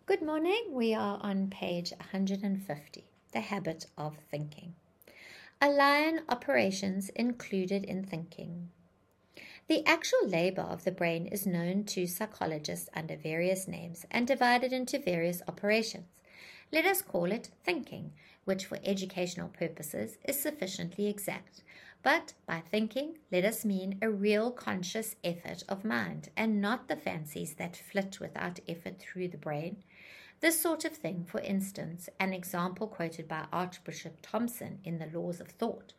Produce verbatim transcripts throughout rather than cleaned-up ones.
Good morning. We are on page one hundred fifty, The Habit of Thinking. Align operations included in thinking. The actual labor of the brain is known to psychologists under various names and divided into various operations. Let us call it thinking, which for educational purposes is sufficiently exact. But by thinking, let us mean a real conscious effort of mind and not the fancies that flit without effort through the brain. This sort of thing, for instance, an example quoted by Archbishop Thompson in the Laws of Thought.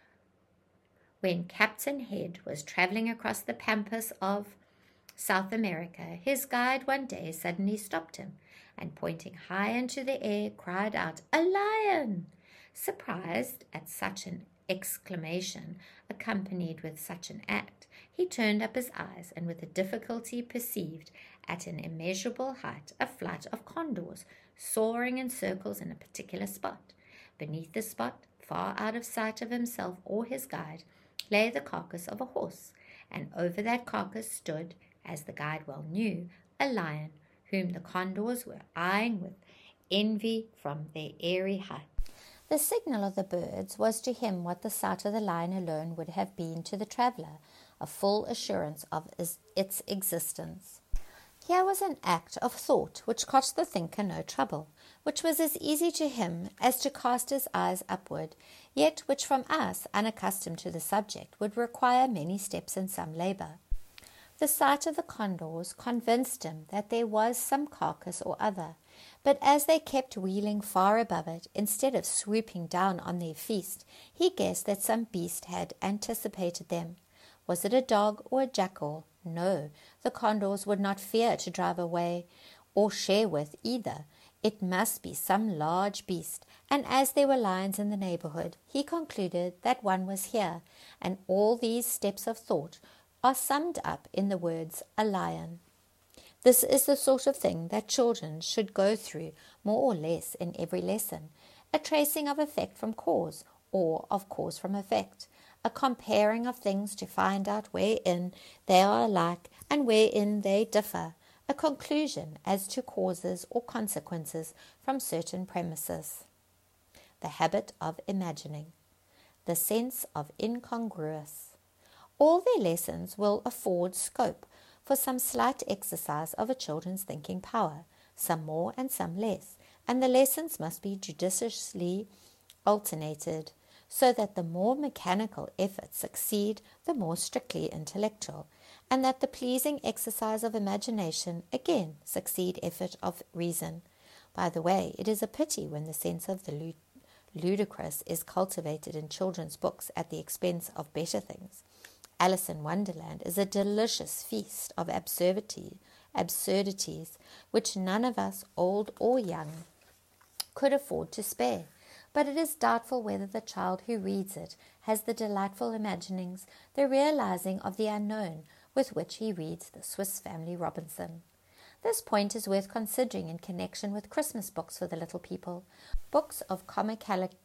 When Captain Head was traveling across the pampas of South America, his guide one day suddenly stopped him and, pointing high into the air, cried out, "A lion!" Surprised at such an exclamation, accompanied with such an act, he turned up his eyes and with a difficulty perceived at an immeasurable height a flight of condors soaring in circles in a particular spot. Beneath the spot, far out of sight of himself or his guide, lay the carcass of a horse, and over that carcass stood, as the guide well knew, a lion, whom the condors were eyeing with envy from their airy height. The signal of the birds was to him what the sight of the lion alone would have been to the traveller, a full assurance of its existence. Here was an act of thought which cost the thinker no trouble, which was as easy to him as to cast his eyes upward, yet which from us, unaccustomed to the subject, would require many steps and some labour. The sight of the condors convinced him that there was some carcass or other, but as they kept wheeling far above it, instead of swooping down on their feast, he guessed that some beast had anticipated them. Was it a dog or a jackal? No, the condors would not fear to drive away or share with either. It must be some large beast, and as there were lions in the neighbourhood, he concluded that one was here, and all these steps of thought are summed up in the words, a lion. This is the sort of thing that children should go through more or less in every lesson, a tracing of effect from cause, or of cause from effect, a comparing of things to find out wherein they are alike and wherein they differ, a conclusion as to causes or consequences from certain premises. The habit of imagining. The sense of incongruous. All their lessons will afford scope for some slight exercise of a children's thinking power, some more and some less, and the lessons must be judiciously alternated, so that the more mechanical efforts succeed, the more strictly intellectual, and that the pleasing exercise of imagination again succeed effort of reason. By the way, it is a pity when the sense of the ludicrous is cultivated in children's books at the expense of better things. Alice in Wonderland is a delicious feast of absurdity, absurdities which none of us, old or young, could afford to spare. But it is doubtful whether the child who reads it has the delightful imaginings, the realizing of the unknown, with which he reads the Swiss Family Robinson. This point is worth considering in connection with Christmas books for the little people. Books of comicalities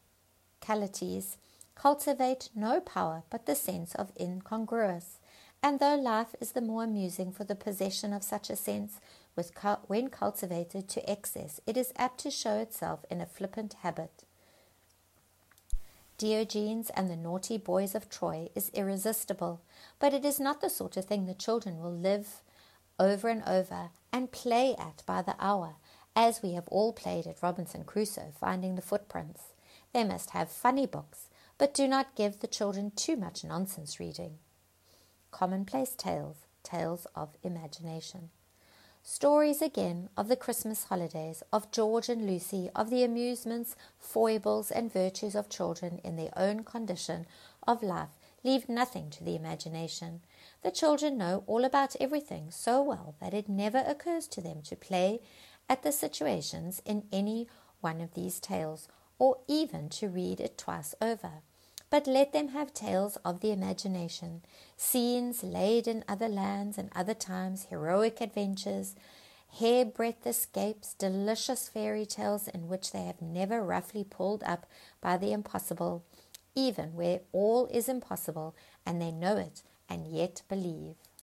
cultivate no power but the sense of incongruous, and though life is the more amusing for the possession of such a sense, with cu- when cultivated to excess, it is apt to show itself in a flippant habit. Diogenes and the naughty boys of Troy is irresistible, but it is not the sort of thing the children will live over and over and play at by the hour, as we have all played at Robinson Crusoe, finding the footprints. They must have funny books, but do not give the children too much nonsense reading. Commonplace tales, tales of imagination. Stories again of the Christmas holidays, of George and Lucy, of the amusements, foibles, and virtues of children in their own condition of life, leave nothing to the imagination. The children know all about everything so well that it never occurs to them to play at the situations in any one of these tales, or even to read it twice over. But let them have tales of the imagination, scenes laid in other lands and other times, heroic adventures, hair-breadth escapes, delicious fairy tales in which they have never roughly pulled up by the impossible, even where all is impossible, and they know it and yet believe.